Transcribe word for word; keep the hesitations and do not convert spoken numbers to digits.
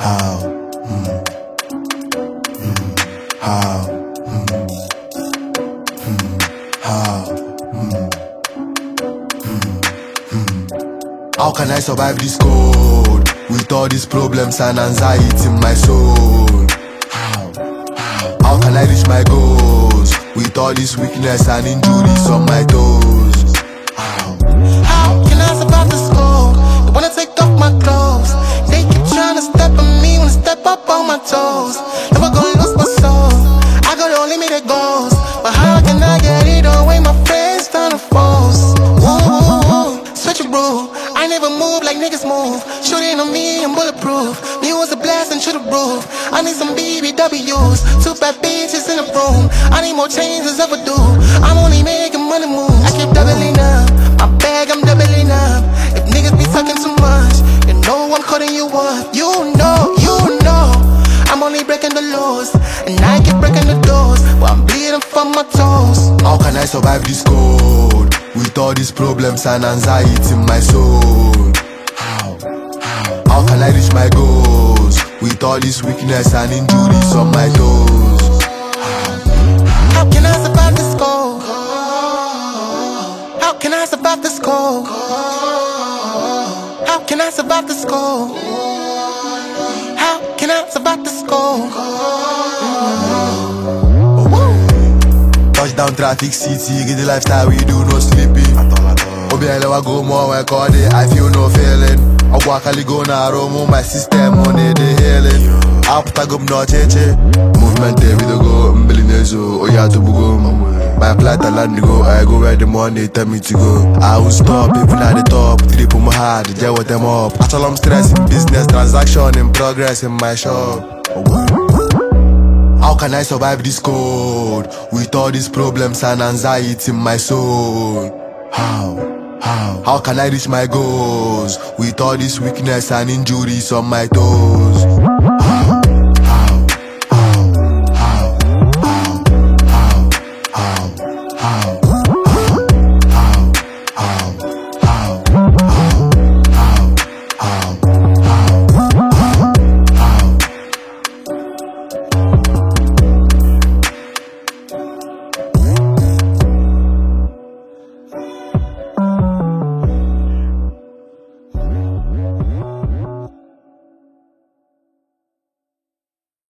How? Mm. Mm. How? Mm. Mm. How? Mm. Mm. Mm. How can I survive this cold with all these problems and anxiety in my soul? How? How? How can I reach my goals with all this weakness and injuries on my toes? How? How can I survive this cold? They wanna take off my clothes. They keep trying to step on me, wanna step up on my toes. Never gonna lose my soul. I got no limited goals, but how can I get it all when my friends turn to foes? Whoa, whoa, whoa. Switch a rule. I never move like niggas move. Shooting on me, I'm bulletproof. Me was a blast and to the roof. I need some B B Ws, two bad bitches in the room. I need more change as ever do. I'm only making money moves. I keep doubling up. My bag, I'm doubling up. If niggas be talking too much, you know I'm cutting you up. You know, you know, I'm only breaking the laws, and I keep breaking the doors, but I'm bleeding from my toes. How can I survive this cold with all these problems and anxiety in my soul? How? How? How can I reach my goals with all this weakness and injuries on my toes? How can I survive this cold? How can I survive this cold? How can I survive this cold? How can I survive this cold? Touchdown traffic city, get the lifestyle we do, no sleeping. Obi I never go more work all day, I feel no feeling. I walk a go na romo, my system on the healing. After go no cheche, movement there we go, mbelinezo, oya to bugo. My flight I land to go, I go where the money tell me to go. I will stop even at the top, trip on my heart, get what them up. Actual I'm stressing, business transaction in progress in my shop. How can I survive this cold with all these problems and anxiety in my soul? How? How? How can I reach my goals with all this weakness and injuries on my toes?